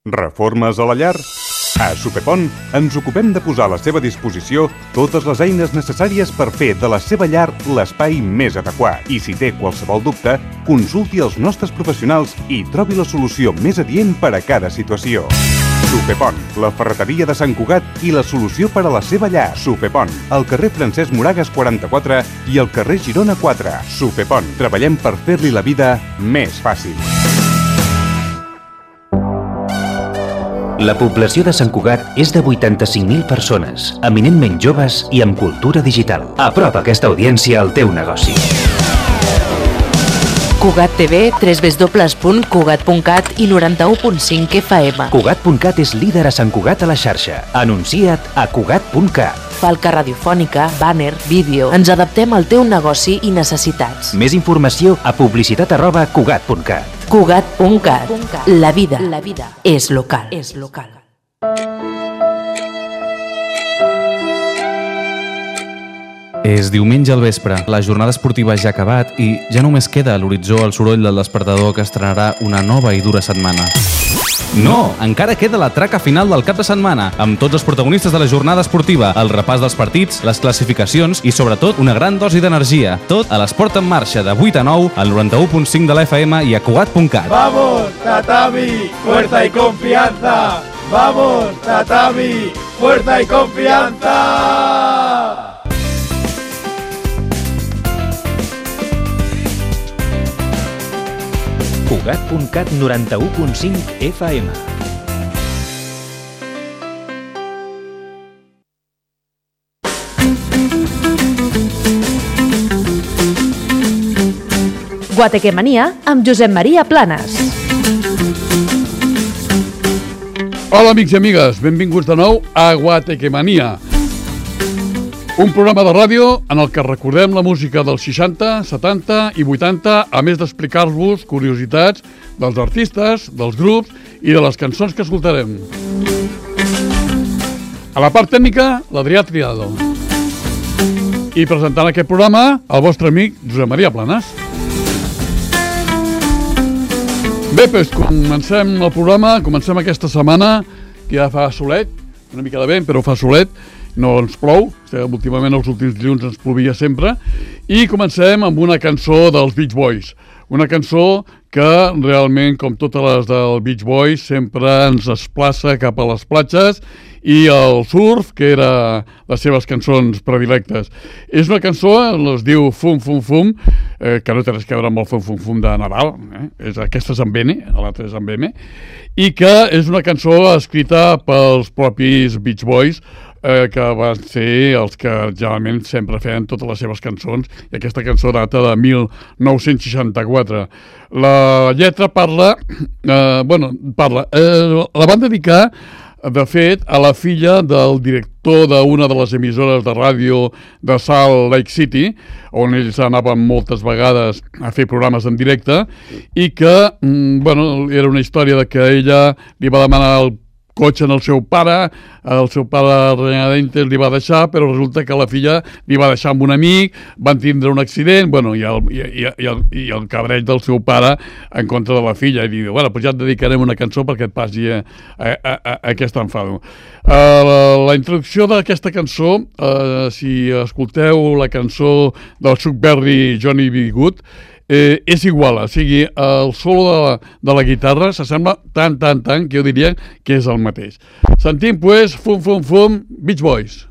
Reformes a la llar? A Supepont ens ocupem de posar a la seva disposició totes les eines necessàries per fer de la seva llar l'espai més adequat. I si té qualsevol dubte, consulti els nostres professionals i trobi la solució més adient per a cada situació. Supepont, la ferreteria de Sant Cugat i la solució per a la seva llar. Supepont, al carrer Francesc Moragas 44 i al carrer Girona 4. Supepont, treballem per fer-li la vida més fàcil. La població de Sant Cugat és de 85.000 persones, eminentment joves i amb cultura digital. Apropa aquesta audiència al teu negoci. Cugat TV, www.cugat.cat i 91.5 FM. Cugat.cat és líder a Sant Cugat a la xarxa. Anuncia't a Cugat.cat. Falca radiofònica, bàner, vídeo... Ens adaptem al teu negoci i necessitats. Més informació a publicitat@cugat.cat. Cugat.cat. La vida és local. És diumenge al vespre, la jornada esportiva ja ha acabat i ja només queda a l'horitzó el soroll del despertador que estrenarà una nova i dura setmana. No! Encara queda la traca final del cap de setmana, amb tots els protagonistes de la jornada esportiva, el repàs dels partits, les classificacions i, sobretot, una gran dosi d'energia. Tot a l'Esport en Marxa, de 8 a 9, al 91.5 de la FM i a Cugat.cat. ¡Vamos, Tatami! ¡Fuerza y confianza! ¡Vamos, Tatami! ¡Fuerza y confianza! Cugat.cat 91.5 FM. Guatequemania amb Josep Maria Planes. Hola amics i amigues, benvinguts de nou a Guatequemania. Un programa de ràdio en el que recordem la música dels 60, 70 i 80, a més d'explicar-vos curiositats dels artistes, dels grups i de les cançons que escoltarem. A la part tècnica, l'Adrià Triado. I presentant aquest programa, el vostre amic Josep Maria Planes. Bé, doncs comencem el programa, comencem aquesta setmana, que ja fa solet, una mica de vent, però fa solet, no ens plou, últimament els últims dilluns ens plovia sempre, i comencem amb una cançó dels Beach Boys. Una cançó que realment, com totes les del Beach Boys, sempre ens desplaça cap a les platges i el surf, que era les seves cançons predilectes. És una cançó, es diu Fum Fum Fum, que no té res a veure amb el Fum Fum Fum de Nadal, aquesta és amb N, l'altra és amb M, i que és una cançó escrita pels propis Beach Boys, que van ser els que generalment sempre feien totes les seves cançons, i aquesta cançó data de 1964. La lletra la van dedicar, de fet, a la filla del director d'una de les emissores de ràdio de Salt Lake City, on ells anaven moltes vegades a fer programes en directe, i que, era una història de que ella li va demanar el cotxe al seu pare renyadentes li va deixar, però resulta que la filla li va deixar amb un amic, van tindre un accident, i el cabreig del seu pare en contra de la filla, i diu, doncs ja et dedicarem una cançó perquè et passi aquest enfado. La introducció d'aquesta cançó, si escolteu la cançó del Chuck Berry, Johnny B. Good, és igual, o sigui, el solo de la guitarra s'assembla tant, que jo diria que és el mateix. Sentim, pues, Fum Fum Fum, Beach Boys.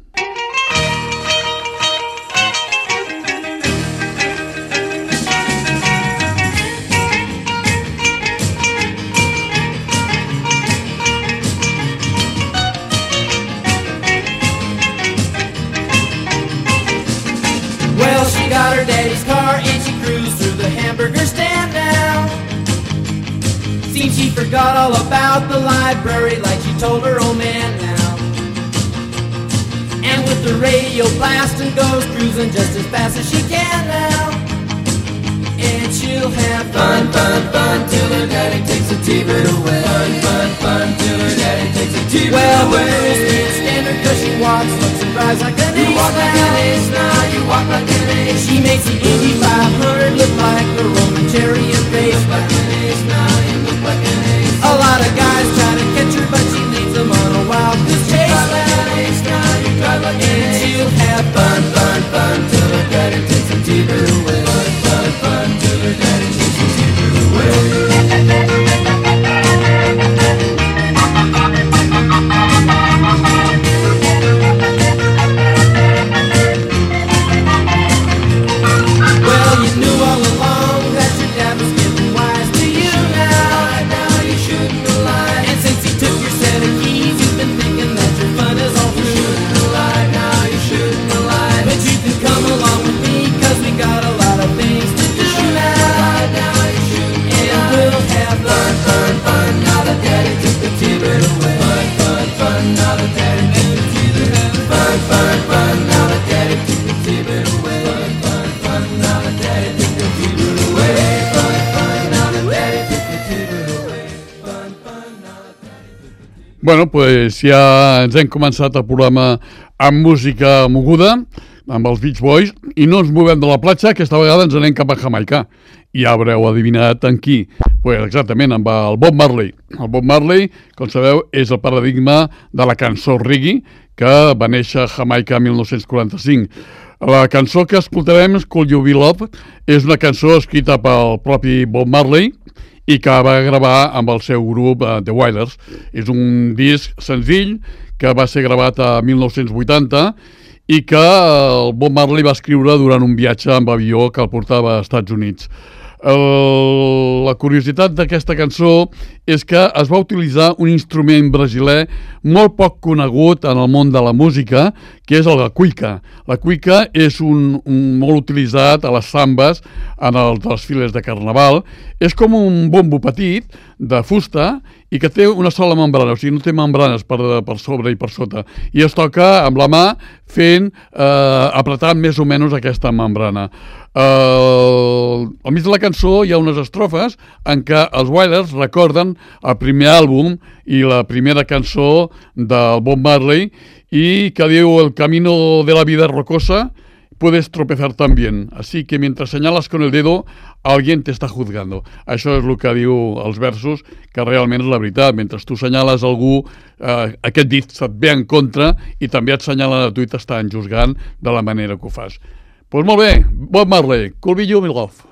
Well, she got her daddy's car and she cruised through the hamburger stand now. Seems she forgot all about the library like she told her old man now. And with the radio blasting goes cruising just as fast as she can now. And she'll have fun till her daddy takes a T-bird away. Fun till her daddy takes a T-bird away. Well, the girls can't stand her 'cause she walks, looks and drives like an ace. You walk like an ace now, you walk like an ace. She makes the Indy 500 look like a Roman chariot race. Look like an ace now, you look like an ace. A lot of guys try Bueno, pues ja ens hem començat el programa amb música moguda, amb els Beach Boys, i no ens movem de la platja, aquesta vegada ens anem cap a Jamaica. I ja haureu adivinat en qui. Pues exactament, amb el Bob Marley. El Bob Marley, com sabeu, és el paradigma de la cançó reggae, que va néixer a Jamaica el 1945. La cançó que escoltarem, Could You Be Love, és una cançó escrita pel propi Bob Marley i que va gravar amb el seu grup The Wailers. És un disc senzill que va ser gravat a 1980 i que el Bob Marley va escriure durant un viatge amb avió que el portava als Estats Units. La curiositat d'aquesta cançó és que es va utilitzar un instrument brasiler molt poc conegut en el món de la música, que és la cuica. La cuica és un molt utilitzat a les sambes, en els desfiles de carnaval. És com un bombo petit de fusta i que té una sola membrana, o sigui, no té membranes per sobre i per sota. I es toca amb la mà fent, apretant més o menys aquesta membrana. Al mig de la cançó hi ha unes estrofes en què els Wailers recorden el primer àlbum i la primera cançó del Bob Marley i que diu: el camino de la vida es rocosa, puedes tropezar también, así que mientras señalas con el dedo alguien te está juzgando. Això és el que diu els versos, que realment és la veritat. Mentre tu senyales algú, aquest dit se't ve en contra i també et senyalen a tu i t'estan juzgant de la manera que ho fas. Doncs molt bé, Bob Marley, Could You Be Love.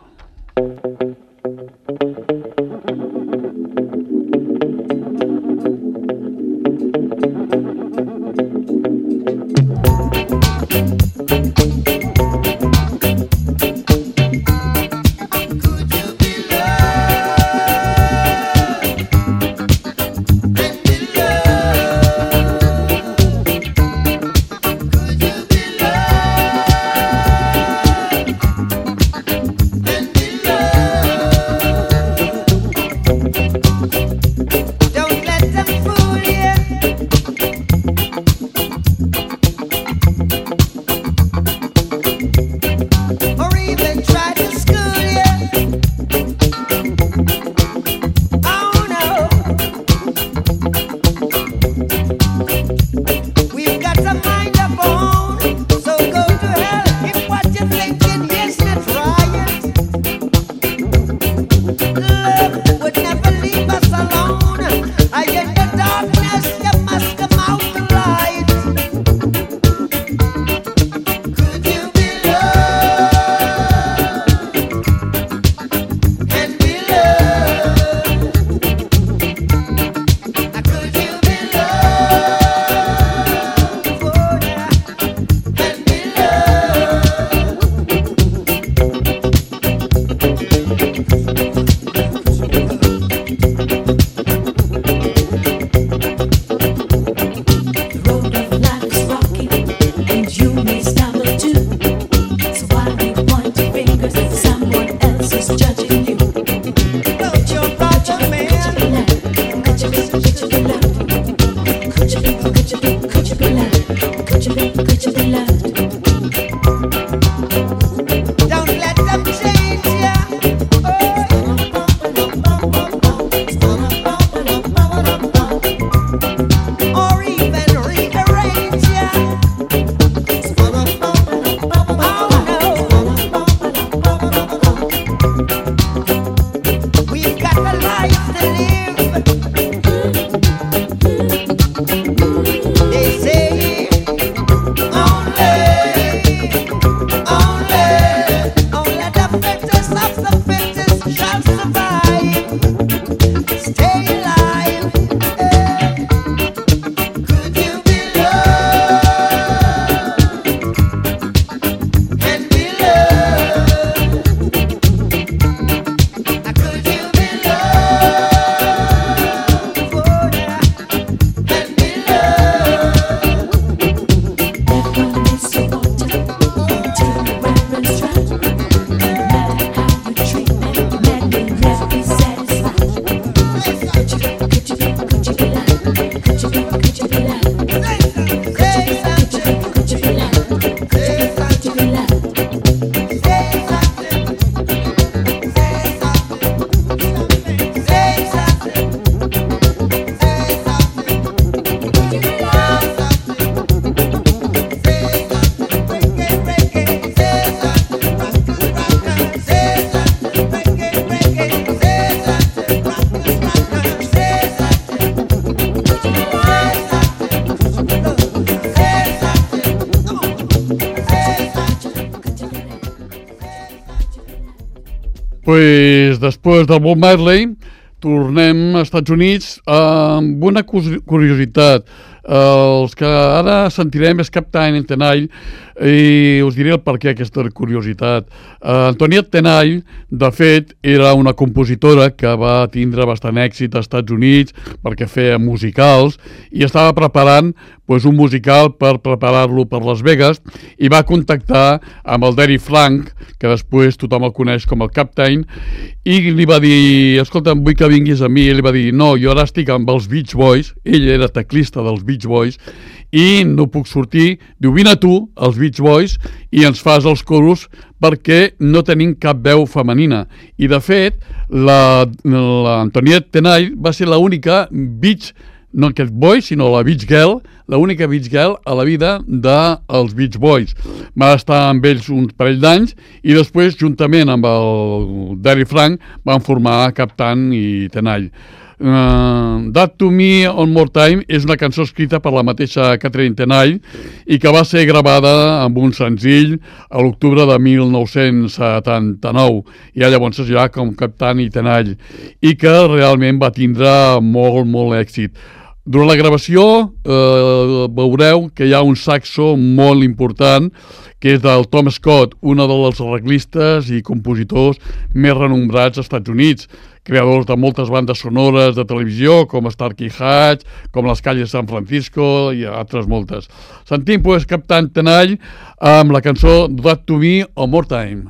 Pues, després del Bob Marley, tornem als Estats Units amb una curiositat. Els que ara sentirem és Captain Tenay, i us diré el per què aquesta curiositat. Antoniette Tenay, de fet, era una compositora que va tindre bastant èxit als Estats Units perquè feia musicals i estava preparant un musical per preparar-lo per Las Vegas i va contactar amb el Derry Frank, que després tothom el coneix com el Captain, i li va dir, escolta, vull que vinguis a mi. I li va dir, no, jo ara estic amb els Beach Boys, ell era teclista dels Beach Boys, i no puc sortir. Diu, vine tu, els Beach Boys, i ens fas els coros perquè no tenim cap veu femenina. I de fet, l'Antoniette Tenay va ser l'única Beach, no aquest boy, sinó la Beach Girl, l'única Beach Girl a la vida dels Beach Boys. Va estar amb ells uns parell d'anys i després, juntament amb el Derry Frank, van formar Captain i Tenay. That to Me One More Time és una cançó escrita per la mateixa Catherine Tenay i que va ser gravada amb un senzill a l'octubre de 1979, i llavors ja com Captain i Tenay, i que realment va tindre molt èxit. Durant la gravació veureu que hi ha un saxo molt important, que és del Tom Scott, un dels arreglistes i compositors més renombrats als Estats Units, creadors de moltes bandes sonores de televisió, com Starkey Hatch, com Les Calles de San Francisco i altres moltes. Sentim, Captain Tenay amb la cançó That to Me One More Time.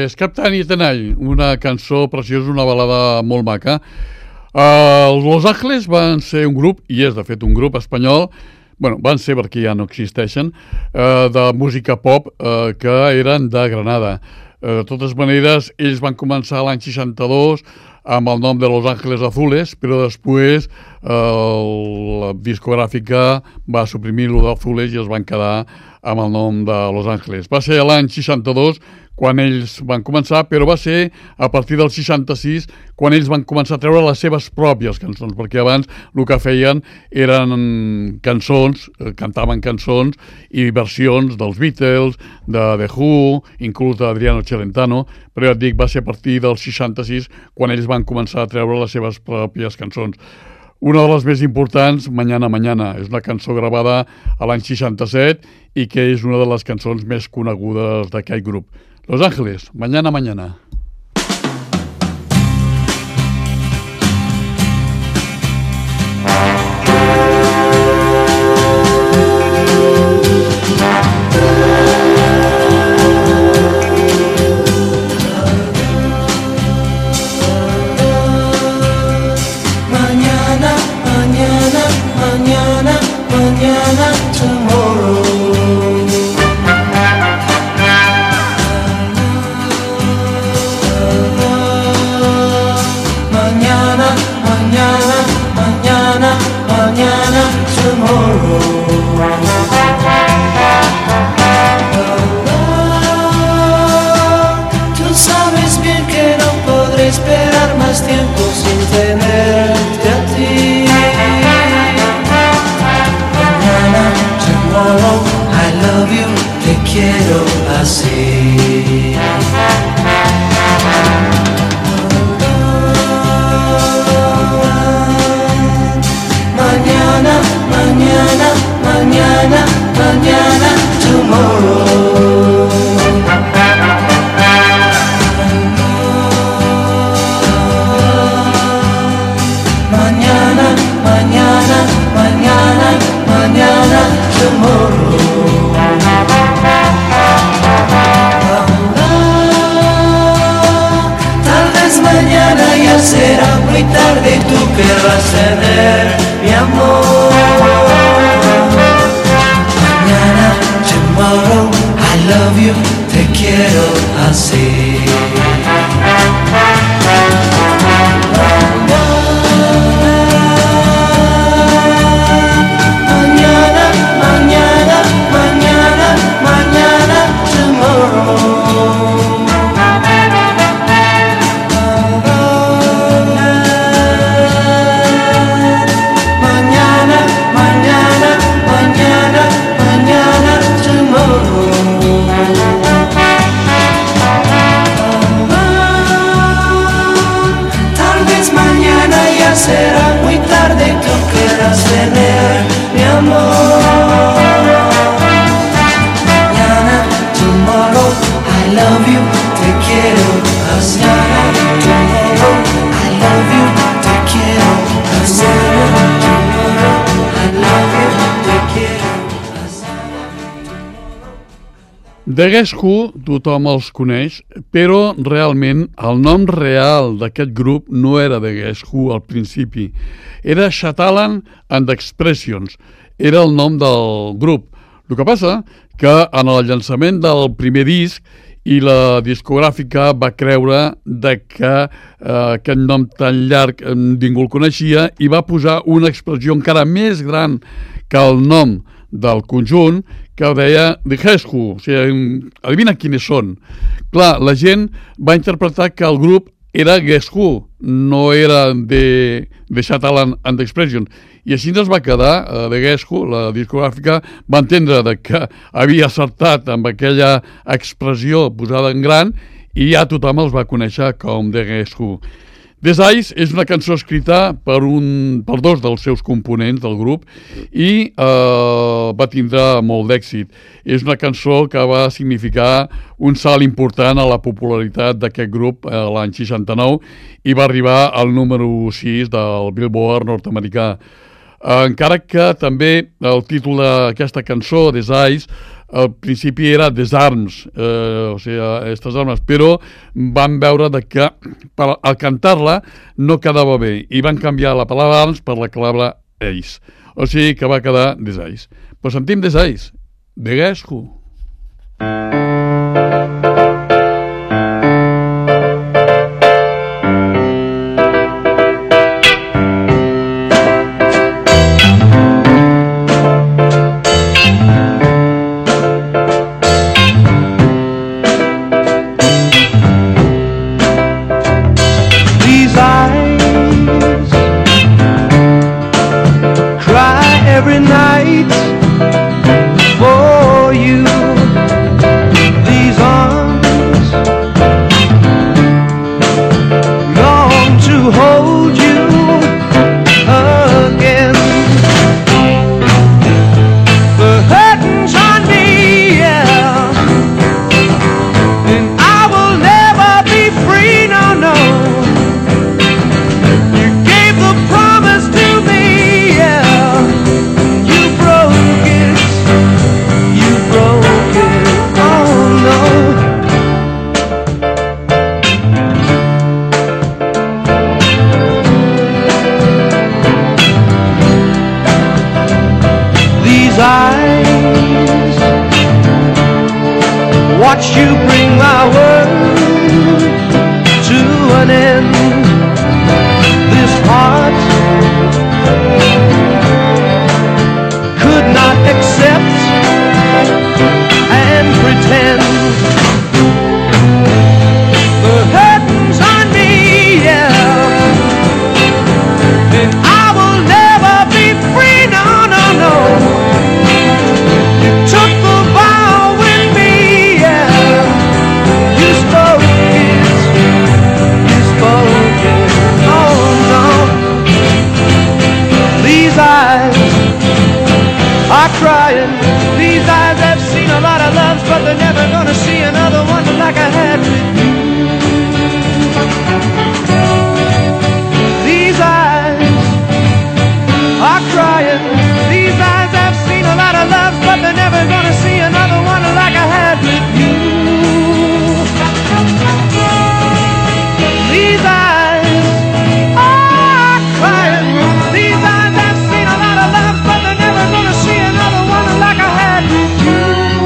Pues Captain i Tenall, una cançó preciosa, una balada molt maca. Los Ángeles van ser un grup, i és de fet un grup espanyol, bueno, van ser perquè ja no existeixen, de música pop que eren de Granada. De totes maneres, ells van començar l'any 62 amb el nom de Los Ángeles Azules, però després la discogràfica va suprimir-lo d'Azules i es van quedar amb el nom de Los Ángeles. Va ser l'any 62 quan ells van començar, però va ser a partir del 66 quan ells van començar a treure les seves pròpies cançons, perquè abans el que feien eren cançons, cantaven cançons i versions dels Beatles, de The Who, inclús d'Adriano Celentano, però ja et dic, va ser a partir del 66 quan ells van començar a treure les seves pròpies cançons. Una de les més importants, Mañana Mañana, és una cançó gravada a l'any 67 i que és una de les cançons més conegudes d'aquell grup. Los Ángeles, Mañana Mañana. Mañana, mañana, mañana, mañana, tomorrow. Mañana, tomorrow. Tú sabes bien que no podré esperar más tiempo sin tenerte a ti. Mañana, tomorrow, I love you, te quiero así. Mañana, mañana, mañana, mañana, tomorrow. Mañana, mañana, mañana, mañana, tomorrow. Tal vez mañana ya será muy tarde y tú querrás tener mi amor. Mañana, tomorrow, I love you, te quiero así. Mañana, mañana, mañana, mañana, tomorrow. Será muy tarde y tú querrás tener mi amor. Mañana, tomorrow, I love you, te quiero así. Tomorrow, I love you, te quiero así. Tomorrow, I love you, te quiero así. The Guess Who tothom els coneix, però realment el nom real d'aquest grup no era The Guess Who al principi. Era Shatterland and Expressions, era el nom del grup. El que passa que en el llançament del primer disc i la discogràfica va creure que aquest nom tan llarg ningú el coneixia i va posar una expressió encara més gran que el nom del conjunt, que deia The Guess Who, o sigui, adivina quines són. Clar, la gent va interpretar que el grup era Guess Who, no era de Shatterland and Expression. I així ens va quedar, The Guess Who, la discogràfica, va entendre que havia acertat amb aquella expressió posada en gran i ja tothom els va conèixer com The Guess Who. Des Eyes és una cançó escrita per dos dels seus components del grup i va tindre molt d'èxit. És una cançó que va significar un salt important a la popularitat d'aquest grup l'any 69 i va arribar al número 6 del Billboard nord-americà. Encara que també el títol d'aquesta cançó, Des Eyes, al principi era desarms, o sigui, aquestes armes, però van veure que al cantar-la no quedava bé i van canviar la paraula arms per la paraula eis. O sigui que va quedar desais. Pues sentim desais. De Guess Who. Every night for you, these arms long to hold you again. The curtains on me, yeah, and I will never be free, no, no. You gave the promise to me, yeah. Eyes watch you bring my world to an end. This heart could not accept and pretend. The curtains on me, yeah, and I will never be free, no, no, no. Took the vow with me, yeah. You spoke it, oh no. These eyes are crying. These eyes have seen a lot of loves, but they're never gonna see another one like I had with you. These eyes are crying. These eyes have seen a lot of loves, but they're never gonna see another one like I had with you. These eyes are crying. These eyes have seen a lot of loves, but they're never gonna see another one like I had with you.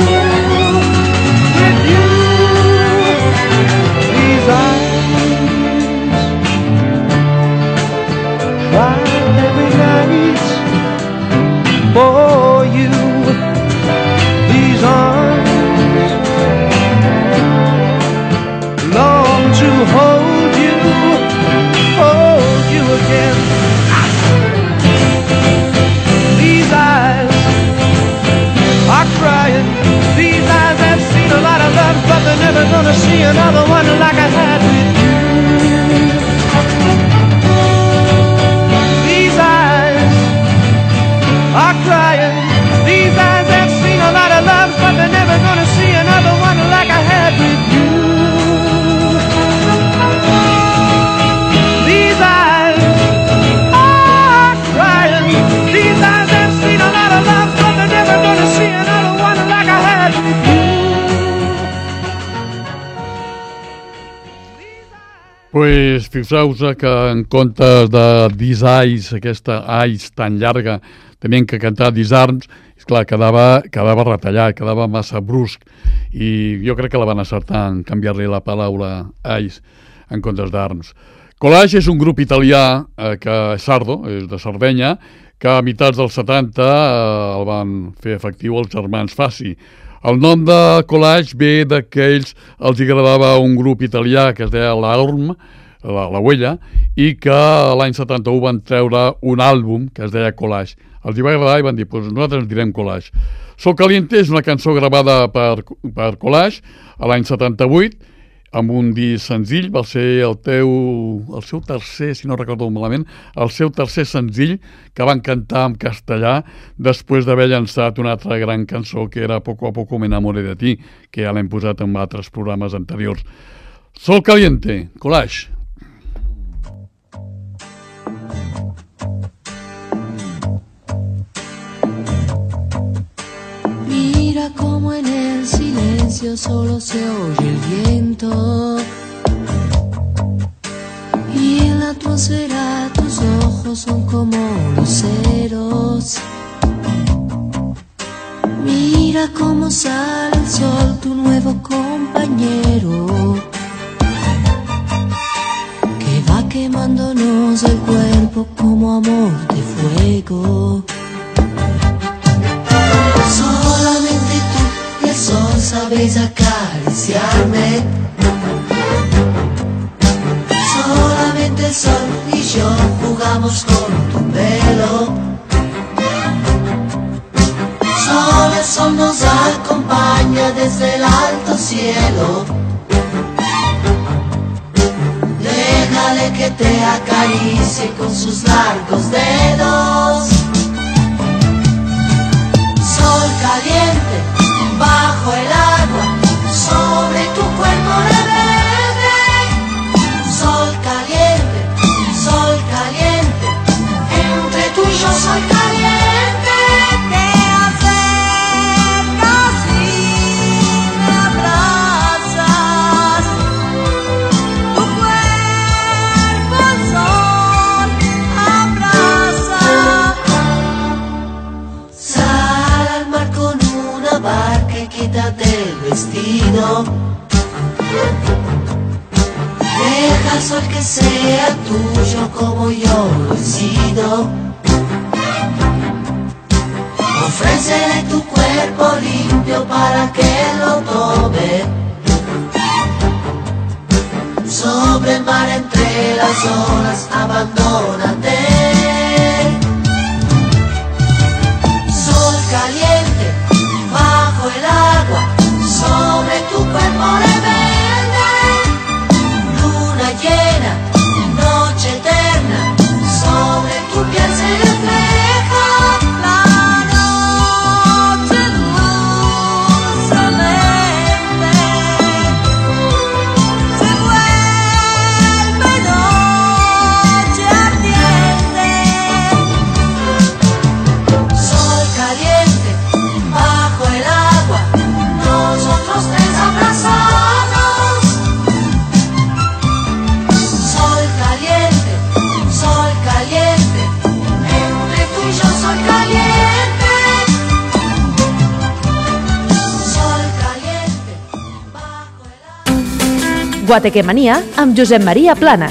With you. These eyes cry every night for you. These arms long to hold you again. These eyes are crying. These eyes have seen a lot of love, but they're never gonna see another one like I had with you. These eyes are crying. These eyes have seen a lot of love, but they're never gonna see another one like I had with you. These eyes are crying. These eyes have seen a lot of love, but they're never gonna see another one like I had with you. Pues fixeu-vos que en comptes de These Eyes, aquesta Eyes tan llarga, tenien que cantar These Arms, esclar, quedava retallat, quedava massa brusc, i jo crec que la van acertar en canviar-li la paraula Eyes en comptes d'Arms. Collage és un grup italià que és sardo, és de Sardenya, que a mitats dels 70 el van fer efectiu els germans Fassi. El nom de Collage ve que ells els agradava un grup italià que es deia l'Arm, la Huella, i que l'any 71 van treure un àlbum que es deia Collage. Els hi va agradar i van dir, pues nosaltres ens direm Collage. Sol Caliente és una cançó gravada per Collage a l'any 78, amb un disc senzill, va ser el seu tercer, si no recordo malament, el seu tercer senzill que van cantar en castellà després d'haver llançat una altra gran cançó que era Poco a poco me enamoré de ti, que ja l'hem posat en altres programes anteriors. Sol Caliente, Collage. Mira cómo en silencio solo se oye el viento. Y en la atmósfera tus ojos son como luceros. Mira cómo sale el sol, tu nuevo compañero, que va quemándonos el cuerpo como amor de fuego. Solamente tú y el sol sabéis acariciarme. Solamente el sol y yo jugamos con tu pelo. Solo el sol nos acompaña desde el alto cielo. Déjale que te acaricie con sus largos dedos. Sol caliente bajo el agua, sobre tu cuerpo rebelde. Sol caliente, entre tú y yo soy caliente. Quítate el vestido, deja al sol que sea tuyo como yo lo he sido. Ofrécele tu cuerpo limpio para que lo tome. Sobre el mar entre las olas, abandónate. Sol caliente bajo el agua, sobre tu cuerpo rebelde. Luna llena, noche eterna, sobre tu piel se refleja. La noche dulcemente se vuelve noche ardiente. Sol caliente bajo el agua, nosotros tres abrazados. Sol caliente, entre tú y yo soy caliente. Sol caliente bajo el agua. Guatequemanía amb Josep Maria Planas.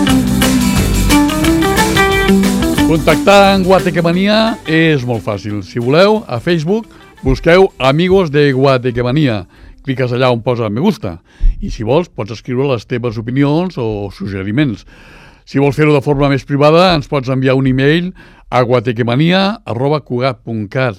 Contactar amb Guatequemanía és molt fàcil. Si voleu, a Facebook busqueu Amigos de Guatequemanía. Cliques allà on posa me gusta. I si vols, pots escriure les teves opinions o suggeriments. Si vols fer-ho de forma més privada, ens pots enviar un e-mail a guatequemanía@cugat.cat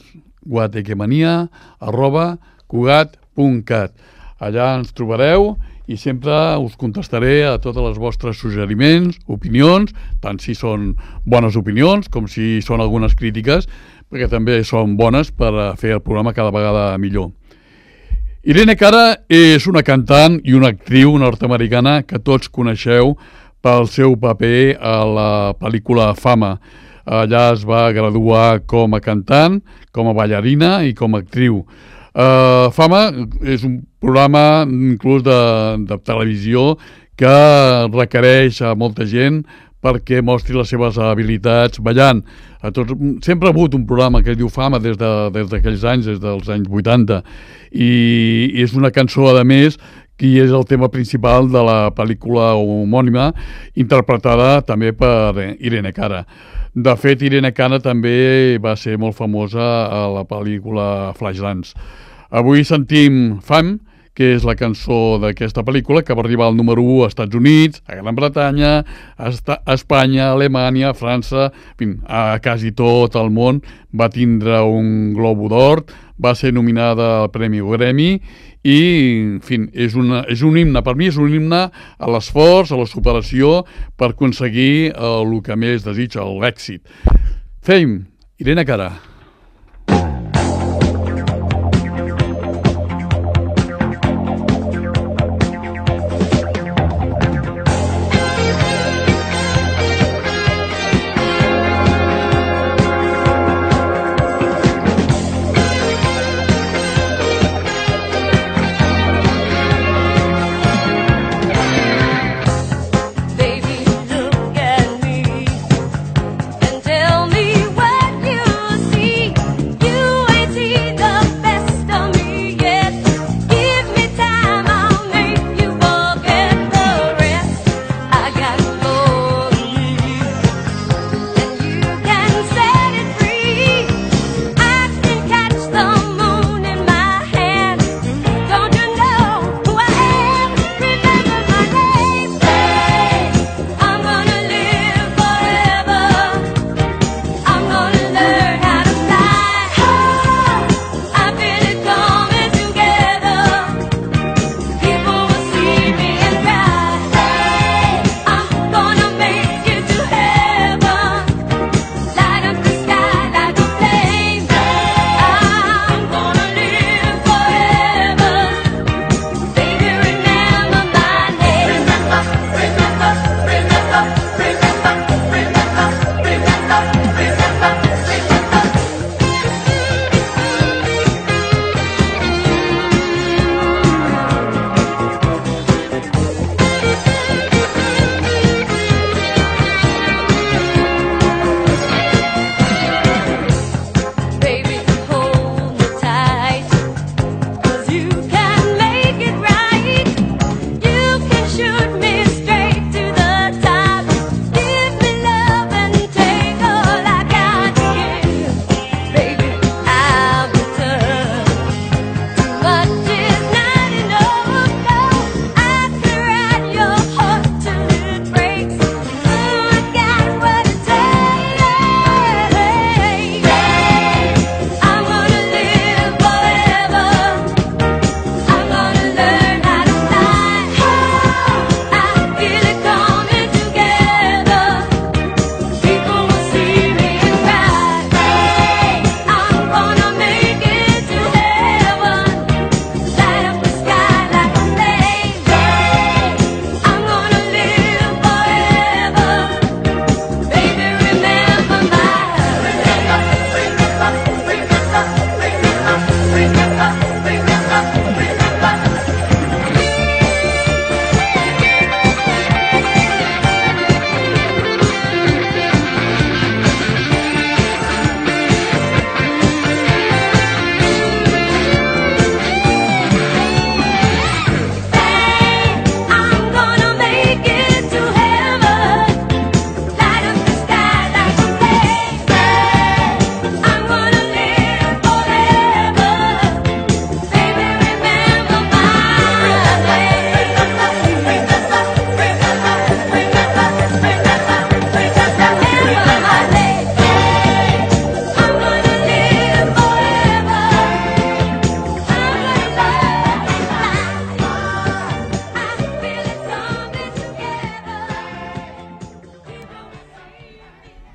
guatequemanía@cugat.cat. Allà ens trobareu i sempre us contestaré a totes les vostres suggeriments, opinions, tant si són bones opinions com si són algunes crítiques, perquè també són bones per fer el programa cada vegada millor. Irene Cara és una cantant i una actriu nord-americana que tots coneixeu pel seu paper a la pel·lícula Fama. Allà es va graduar com a cantant, com a ballarina i com a actriu. Fama és un programa inclús de televisió que requereix a molta gent perquè mostri les seves habilitats ballant. Sempre ha hagut un programa que es diu Fama des d'aquells anys, des dels anys 80, i és una cançó, a més, que és el tema principal de la pel·lícula homònima, interpretada també per Irene Cara. De fet, Irene Cara també va ser molt famosa a la pel·lícula Flashdance. Avui sentim Fam, que és la cançó d'aquesta pel·lícula, que va arribar al número 1 als Estats Units, a Gran Bretanya, a Espanya, a Alemanya, a França, a quasi tot el món. Va tindre un Globo d'Or, va ser nominada al Premi Grammy i, en fi, és un himne, per mi és un himne a l'esforç, a la superació per aconseguir el que més desitja, l'èxit. Fame, Irene Cara.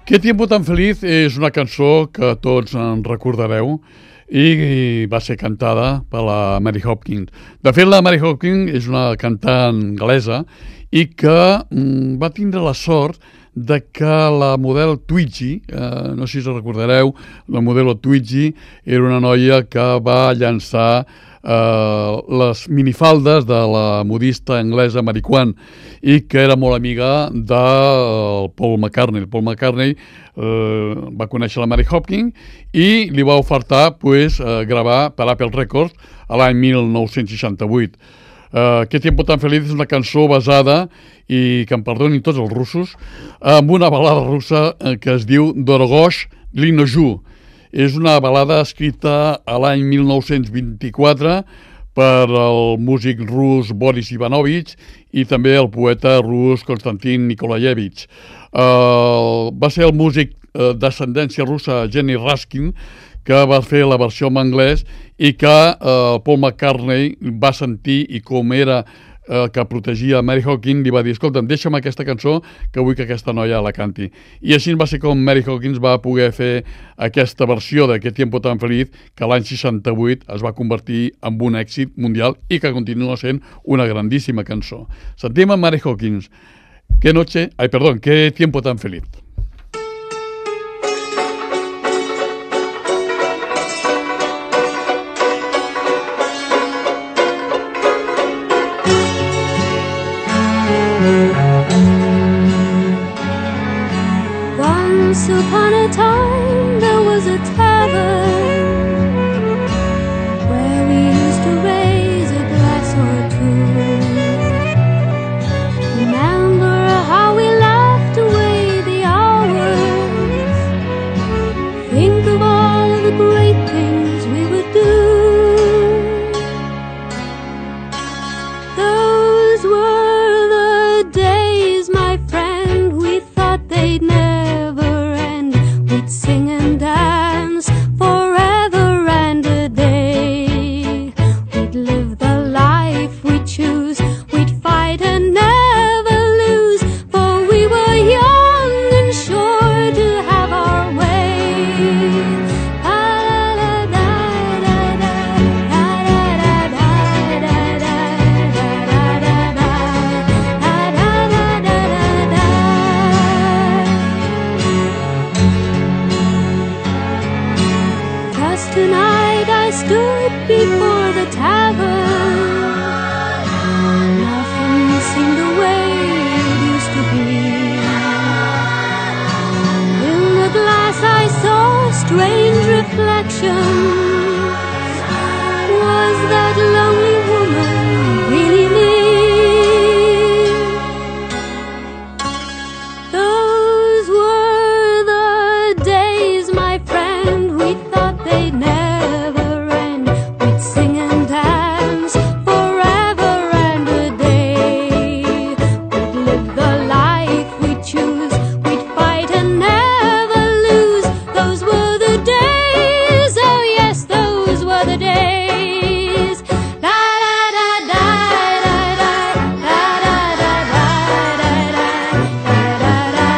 Qué tiempo tan feliz és una cançó que tots en recordareu i va ser cantada per la Mary Hopkins. De fet, la Mary Hopkins és una cantant anglesa i que va tindre la sort de que la model Twiggy, no sé si recordareu, la modelo Twiggy era una noia que va llançar les minifaldes de la modista anglesa Mary Quant i que era molt amiga del Paul McCartney. El Paul McCartney va conèixer la Mary Hopkins i li va ofertar gravar per Apple Records a l'any 1968. Qué tiempo tan feliz és una cançó basada, i que em perdonin tots els russos, amb una balada russa que es diu Dorogosh Glinoju. És una balada escrita a l'any 1924 per el músic rus Boris Ivanovich i també el poeta rus Konstantin Nikolaevich. Va ser el músic d'ascendència russa Jenny Raskin que va fer la versió en anglès i que Paul McCartney va sentir i com era que protegia Mary Hopkins, li va dir, escolta'm, deixa'm aquesta cançó que vull que aquesta noia la canti. I així va ser com Mary Hopkins va poder fer aquesta versió d'Qué tiempo tan feliz que l'any 68 es va convertir en un èxit mundial i que continua sent una grandíssima cançó. Sentim a Mary Hopkins. Qué tiempo tan feliz. Once upon a time there was a tavern where we used to raise a glass or two. Remember how we laughed away the hours. Think of all of the great things we would do. Those were the days, my friend, we thought they'd never end. We'd sing and dance forever and a day. We'd live the life we choose. We'd fight and never lose, for we were young and sure to have our way. Just tonight I stood before the tavern. Nothing seemed the way it used to be. In the glass I saw strange reflections. Was that lonely woman really me? Those were the days, my friend, we thought they'd never end. We'd sing and dance forever and a day. We'd live the life we choose. We'd fight and never lose. Those were the days, oh yes, those were the days. La da da da da da da da da da da da da da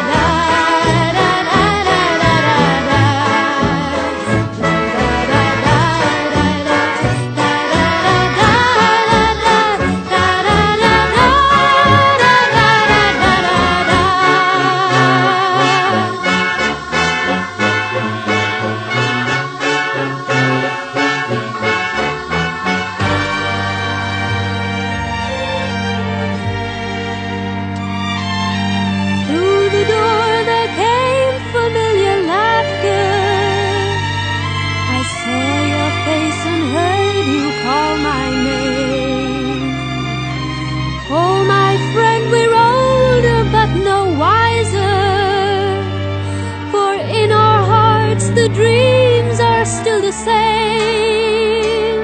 Through the door there came familiar laughter. I saw your face and heard you call my name. Oh, my friend, we're older but no wiser, for in our hearts the dreams are still the same.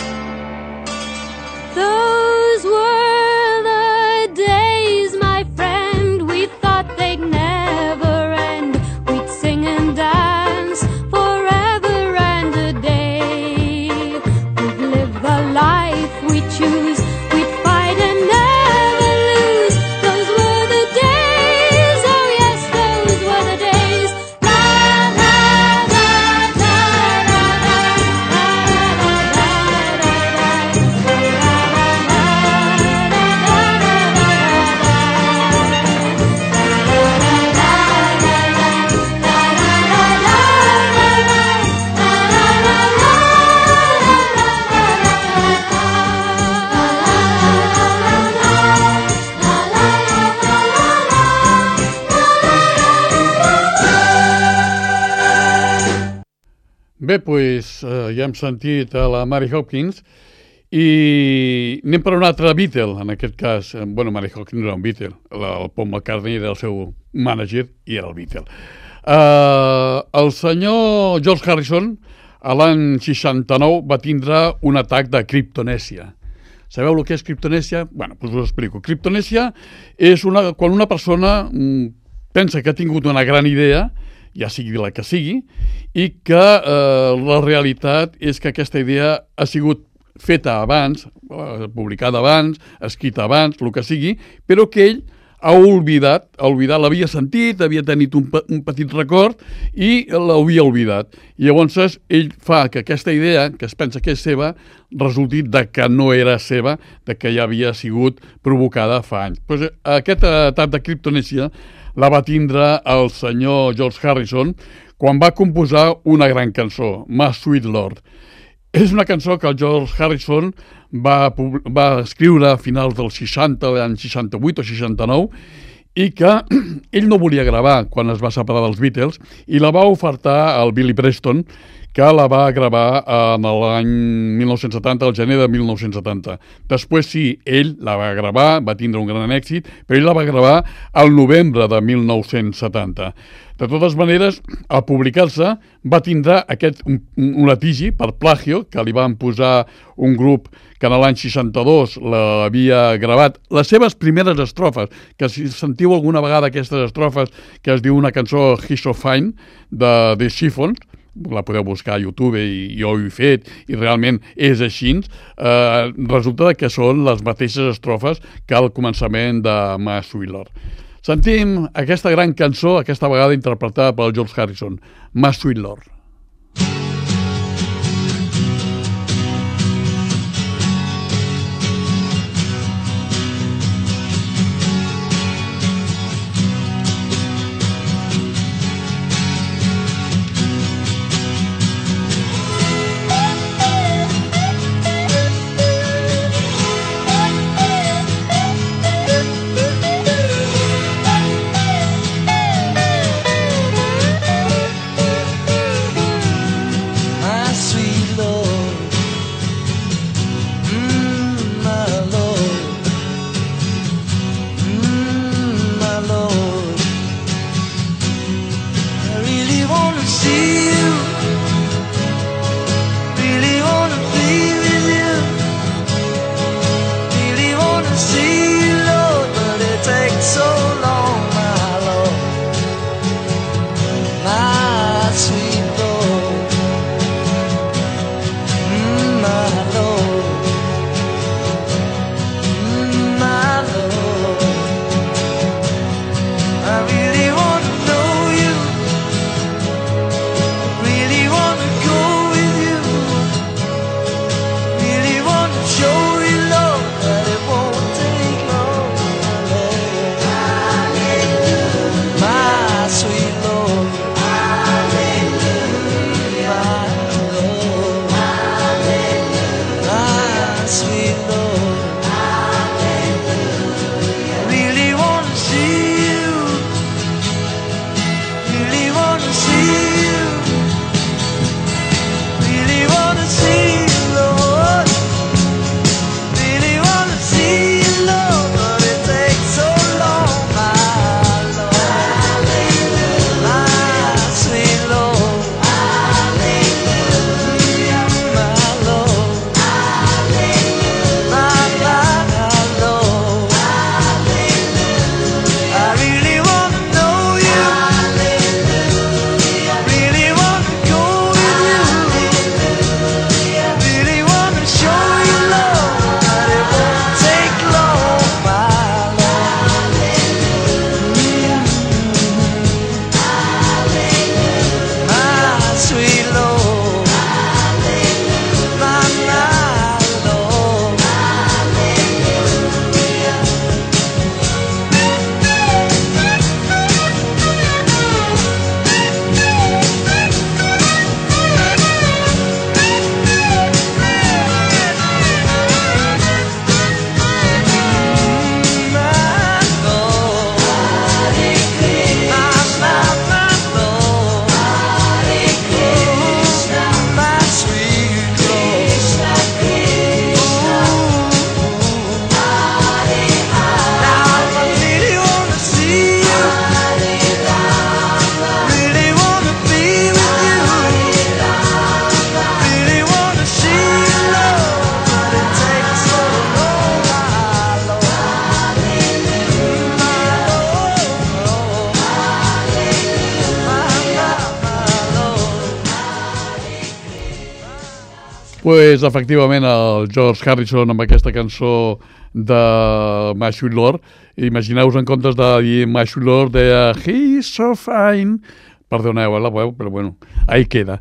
Those were the days, my friend, we thought they'd never end. We'd sing and dance forever and a day. We'd live the life we choose. We'd fight and never lose. Those were the days, oh yes, those were the days. Bé, doncs ja hem sentit a la Mary Hopkins i anem per un altre Beatle, en aquest cas. Bueno, Mary Hopkins no era un Beatle, el Paul McCartney era el seu mànager i era el Beatle. El senyor George Harrison, a l'any 69, va tindre un atac de criptonèsia. Sabeu el que és criptonèsia? Bueno, doncs us ho explico. Criptonèsia és quan una persona pensa que ha tingut una gran idea, ja sigui la que sigui, i que la realitat és que aquesta idea ha sigut feta abans, publicada abans, escrita abans, el que sigui, però que ell ha oblidat, l'havia sentit, havia tenit un petit record i l'havia oblidat. I llavors ell fa que aquesta idea, que es pensa que és seva, resulti de que no era seva, de que ja havia sigut provocada fa anys. Pues aquest atac de criptonèsia la va tindre el senyor George Harrison quan va composar una gran cançó, My Sweet Lord. És una cançó que el George Harrison va escriure a finals dels 60, l'any 68 o 69, i que ell no volia gravar quan es va separar dels Beatles i la va ofertar al Billy Preston, que la va gravar en l'any 1970, al gener de 1970. Després sí, ell la va gravar, va tindre un gran èxit, però ell la va gravar al novembre de 1970. De totes maneres, al publicar-se va tindre un litigi per plagio, que li van posar un grup que en l'any 62 l'havia gravat, les seves primeres estrofes, que si sentiu alguna vegada aquestes estrofes que es diu una cançó He's So Fine, de The Chiffons, la podeu buscar a YouTube i jo ho he fet i realment és així, resulta que són les mateixes estrofes que al començament de My Sweet Lord. Sentim aquesta gran cançó, aquesta vegada interpretada pel George Harrison, My Sweet Lord. Pues, efectivament, el George Harrison amb aquesta cançó de My Sweet Lord. Imagineu-vos, en comptes de dir My Sweet Lord, deia He's so fine. Perdoneu, la veu, però bueno, ahí queda.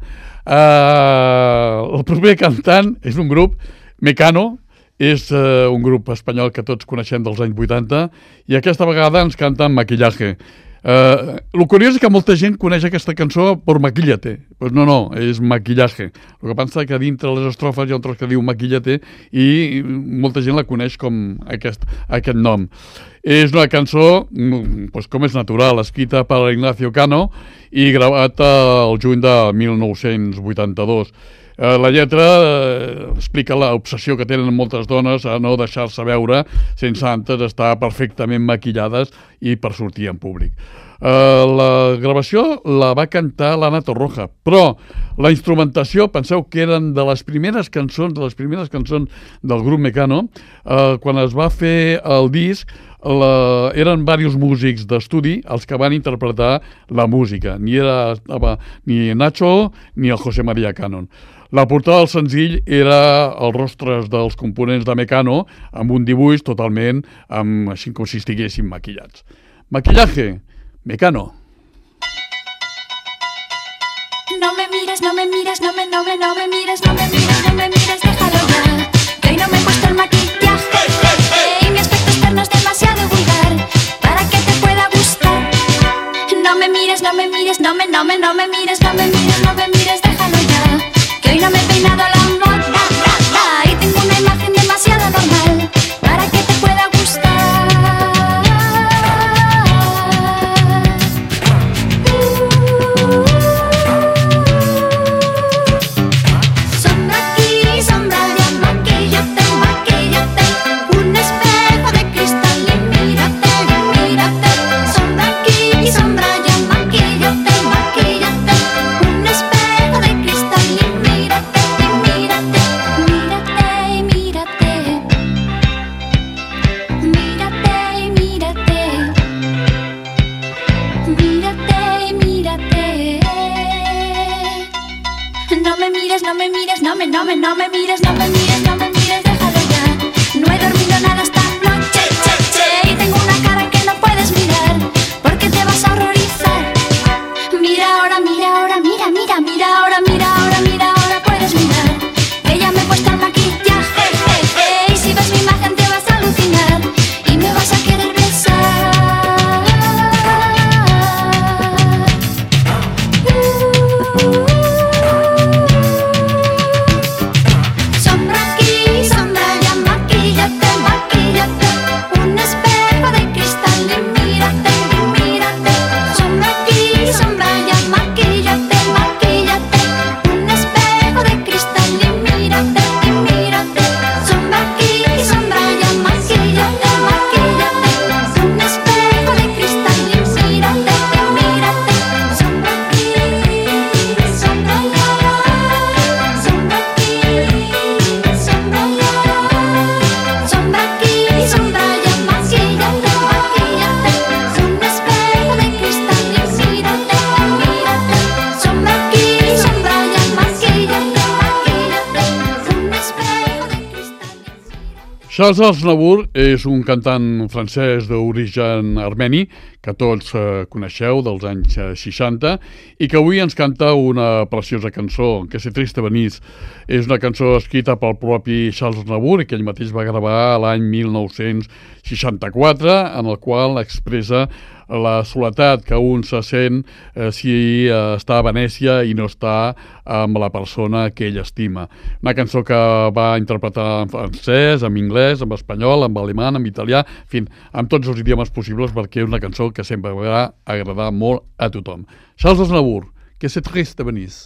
El proper cantant és un grup, Mecano, és un grup espanyol que tots coneixem dels anys 80, i aquesta vegada ens canten Maquillaje. El curiós és que molta gent coneix aquesta cançó per Maquillate. Pues no, és Maquillaje. El que passa que dintre les estrofes hi ha un tros que diu Maquillate i molta gent la coneix com aquest nom. És una cançó, pues, com és natural, escrita per Ignacio Cano i gravat el juny de 1982. La lletra explica l'obsessió que tenen moltes dones a no deixar-se veure sense antes estar perfectament maquillades i per sortir en públic. La gravació la va cantar l'Anna Torroja, però la instrumentació, penseu que eren de les primeres cançons del grup Mecano. Quan es va fer el disc, eren diversos músics d'estudi els que van interpretar la música. Ni Nacho ni el José María Cannon. La portada del senzill era els rostres dels components de Mecano amb un dibuix totalment així com si estiguessin maquillats. Maquillaje, Mecano. No me mires, no me mires, no me mires, no me mires, déjalo ya. Que hoy no me he puesto el maquillaje y mi aspecto externo es demasiado vulgar para que te pueda gustar. No me mires, no me mires, no me mires, déjalo ya. Que hoy no me he peinado a la moda y tengo una imagen demasiado normal para que te pueda gustar. Sombra aquí, sombra allá, maquillate, maquillate. Un espejo de cristal y mírate, mírate. Sombra aquí, sombra allá, maquillate, maquillate. Un espejo de cristal y mírate, mírate, mírate, mírate. Mírate, mírate. Mírate, mírate. No me mires, no me mires, no me mires, déjalo ya. No he dormido nada esta noche, y tengo una cara que no puedes mirar, porque te vas a horrorizar. Mira ahora, mira ahora, mira ahora, puedes mirar, que ya me he puesto el maquillaje, y si ves mi imagen te vas a alucinar, y me vas a querer besar. Sombra aquí, sombra allá, maquillate, maquillate. Un espejo de cristal y mírate, mírate. Sombra aquí, sombra allá, maquillate, maquillate. Un espejo de cristal y mírate, mírate. Sombra aquí, sombra allá, maquillate, maquillate. Un espejo de cristal y mírate, mírate. Sombra aquí, sombra allá. Sombra aquí, sombra allá. Sombra aquí, sombra allá, maquillate, maquillate. Un espejo de cristal y mírate, mírate. Sombra aquí, sombra allá, maquillate, maquillate. Un espejo de cristal. Charles Aznavour és un cantant francès d'origen armeni que tots coneixeu dels anys 60 i que avui ens canta una preciosa cançó, Que se triste venís. És una cançó escrita pel propi Charles Aznavour i que ell mateix va gravar l'any 1964, en el qual expressa la soledat que un se sent si està a Venècia i no està amb la persona que ell estima. Una cançó que va interpretar en francès, en anglès, en espanyol, en alemany, en italià, en fi, amb tots els idiomes possibles, perquè és una cançó que sempre va agradar molt a tothom. Charles Aznavour, Que c'est triste de Venise.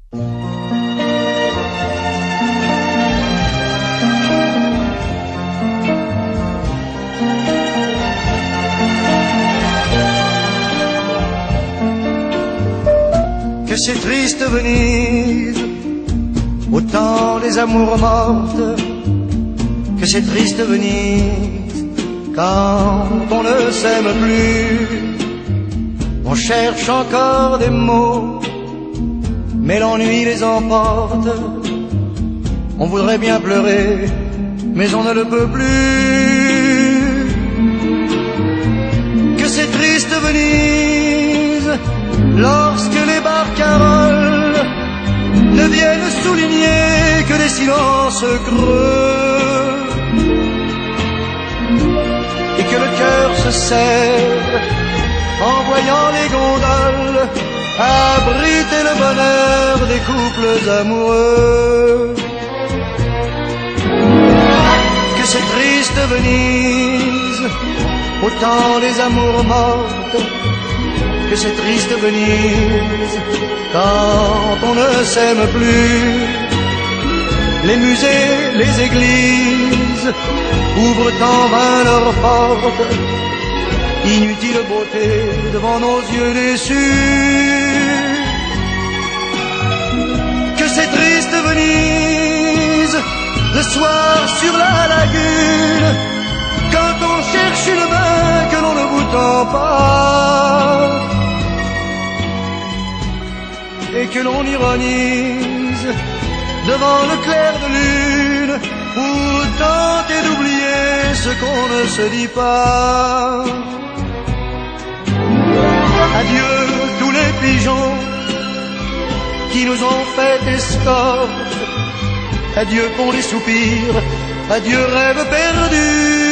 Que c'est triste Venise, au temps des amours mortes. Que c'est triste Venise, quand on ne s'aime plus. On cherche encore des mots, mais l'ennui les emporte. On voudrait bien pleurer, mais on ne le peut plus. Que c'est triste Venise, lorsque les barcaroles ne viennent souligner que des silences creux, et que le cœur se serre en voyant les gondoles abriter le bonheur des couples amoureux. Que c'est triste Venise, au temps des amours mortes. Que c'est triste Venise, quand on ne s'aime plus. Les musées, les églises ouvrent en vain leurs portes. Inutile beauté devant nos yeux déçus. Que c'est triste Venise, le soir sur la lagune, quand on cherche une main que l'on ne vous tend pas, et que l'on ironise devant le clair de lune, pour tenter d'oublier ce qu'on ne se dit pas. Adieu tous les pigeons qui nous ont fait escorte. Adieu pour les soupirs, adieu rêve perdu.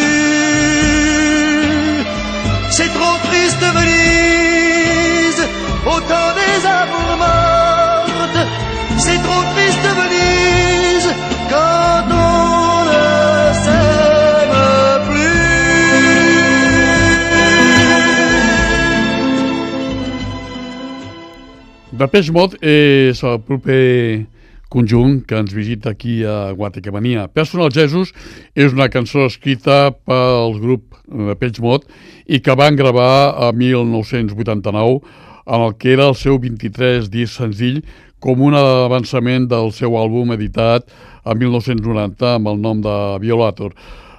C'est trop triste Venise, au temps des amours mortes. C'est trop triste Venise, quand on ne s'aime plus. Depeche Mode és el proper conjunt que ens visita aquí a Guatecamania. Personal Jesus és una cançó escrita pel grup Depeche Mode i que van gravar a 1989 en el que era el seu 23 disc senzill com un avançament del seu àlbum editat a 1990 amb el nom de Violator.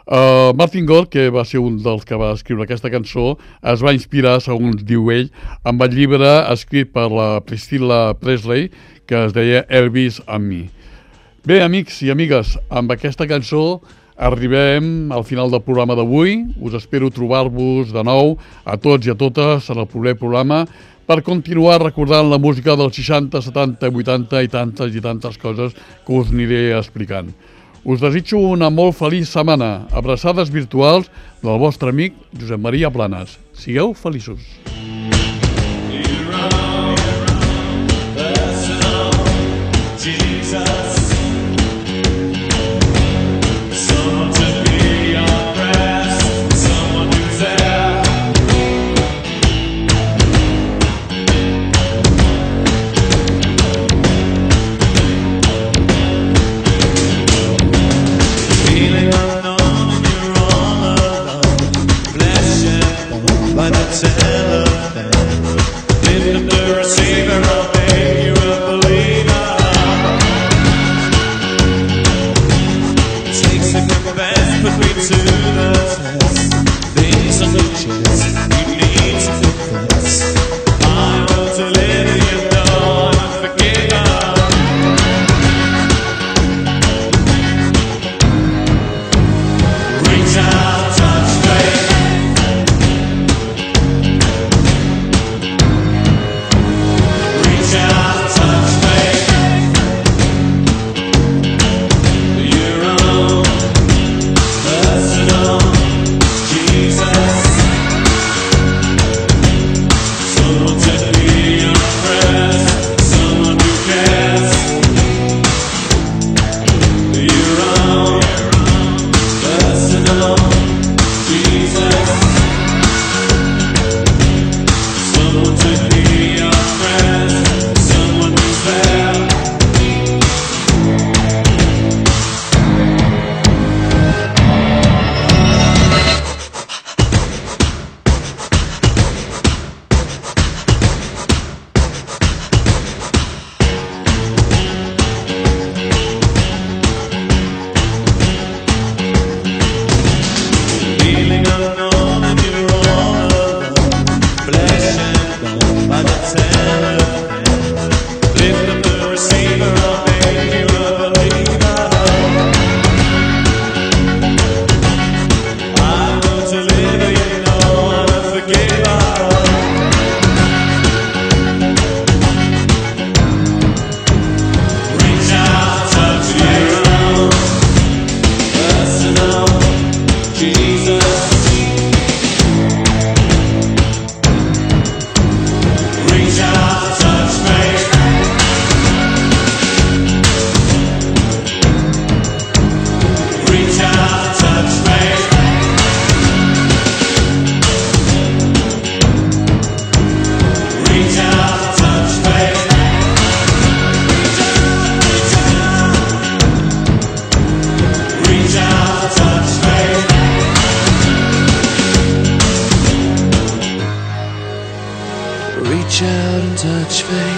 Martin Gore, que va ser un dels que va escriure aquesta cançó, es va inspirar, segons diu ell, amb el llibre escrit per la Priscilla Presley que es deia Elvis and Me. Bé, amics i amigues, amb aquesta cançó arribem al final del programa d'avui. Us espero trobar-vos de nou a tots i a totes en el proper programa per continuar recordant la música dels 60, 70, 80 i tantes coses que us aniré explicant. Us desitjo una molt feliç setmana. Abraçades virtuals del vostre amic Josep Maria Planes. Sigueu feliços. Lift up the receiver, I'll make you a believer. such faith.